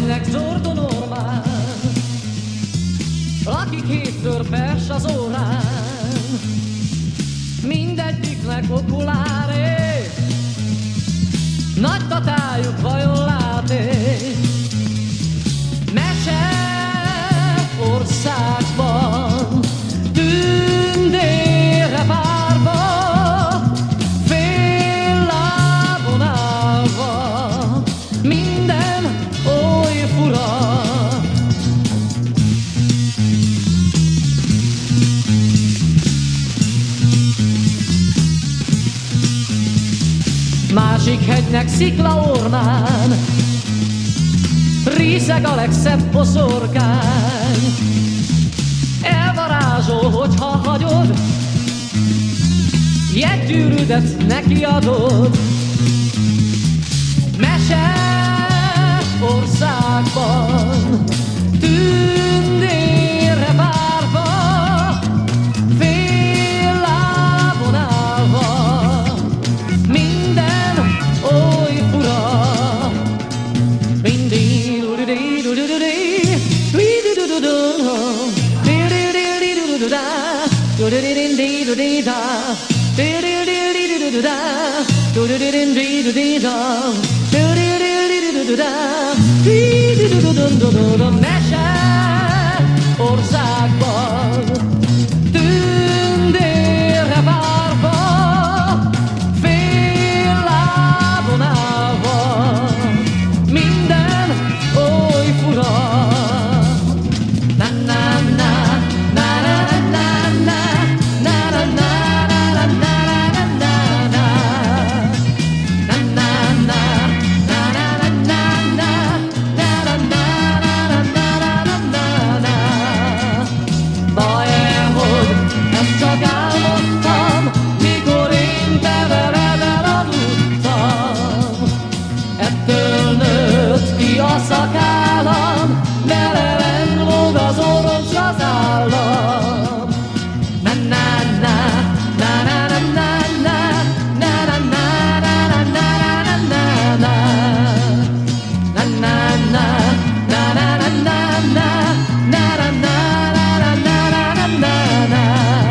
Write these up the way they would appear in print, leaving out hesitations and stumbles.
Zordóhegynek Zordon Orbán, lakik 7 törpes az órán, mindegyiknek okuláré, nagy tatájuk vajon lát-e? Mese országban, tündérre várva, fél lábon állva, minden oly fura. Másik hegynek Sziklaormán, részeg a legszebb boszorkány. Elvarázsol, hogyha hagyod, jegygyűrűdet neki adod. Mese országban, tündérre várva, fél lábon állva, minden oly fura. Mese országban, tündérre várva, fél lábon állva, minden oly fura. A szakállam, melegen lóg az orros az állam. Na na na, na na na na, na na na na na na na na, na na na, na na na na na, na na na na na na.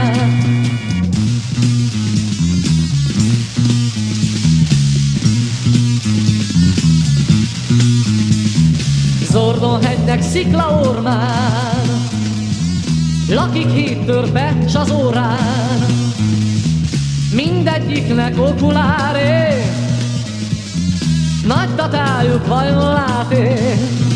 Zordóhegynek Sziklaormán, lakik 7 törpes az órán, mindegyiknek okuláré, nagy tatájuk vajon lát-e?